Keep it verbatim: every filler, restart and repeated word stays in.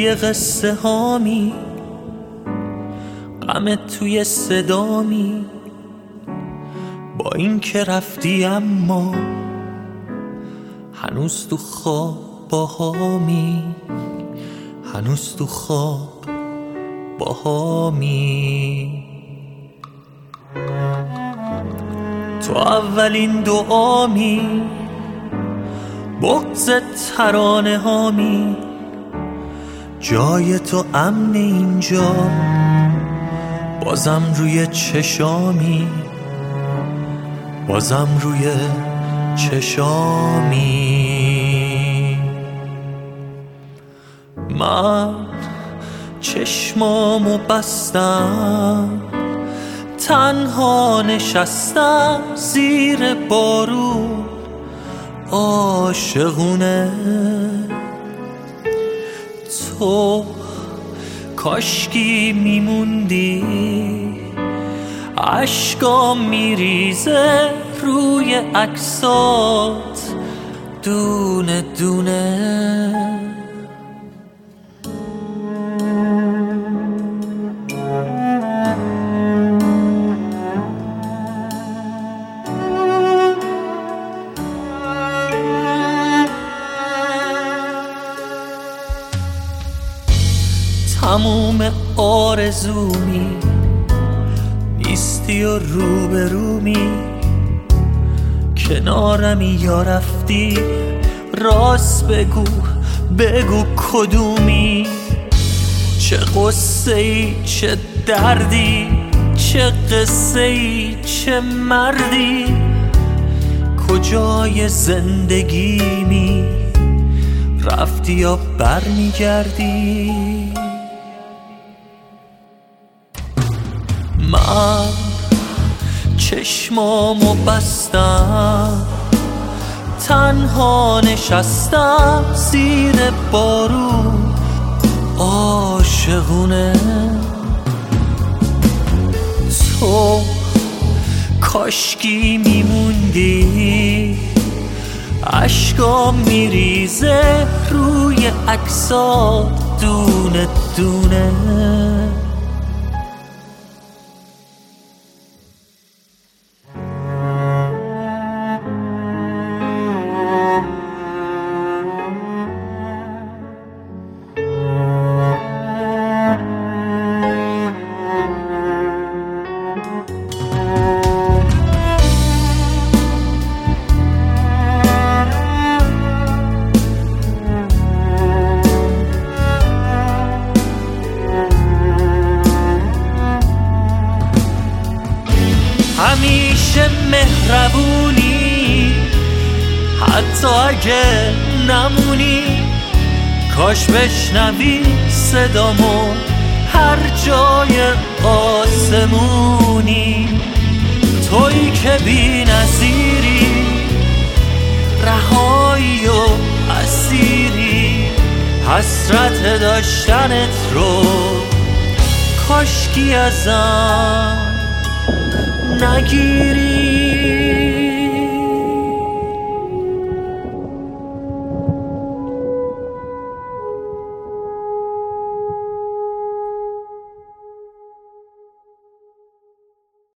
توی قصه هامی، غمت توی صدامی، با این که رفتی اما هنوز تو خواب باهامی، هنوز تو خواب باهامی. تو اولین دعامی، بغض ترانه هامی، جای تو امن اینجا، بازم روی چشامی، بازم روی چشامی. من چشمامو بستم، تنها نشستم زیر بارون عاشقونه. تو کاشکی میموندی، عشقام میریزه روی عکسات دونه دونه. تموم آرزومی نیستی و روبرومی، کنارمی یا رفتی، راست بگو بگو کدومی. چه قصه ای چه دردی، چه قصه ای چه مردی، کجای زندگیمی، رفتی یا برمیگردی. من چشمامو بستم، تنها نشستم زیر بارون عاشقونه. تو کاشکی میموندی، عشقام میریزه روی عکسات دونه دونه. همیشه مهربونی، حتی اگه نمونی، کاش بشنوی صدامو هر جای آسمونی. تویی که بی نظیری، رهایی و اسیری، حسرت داشتنت رو کاشکی ازم نگیری.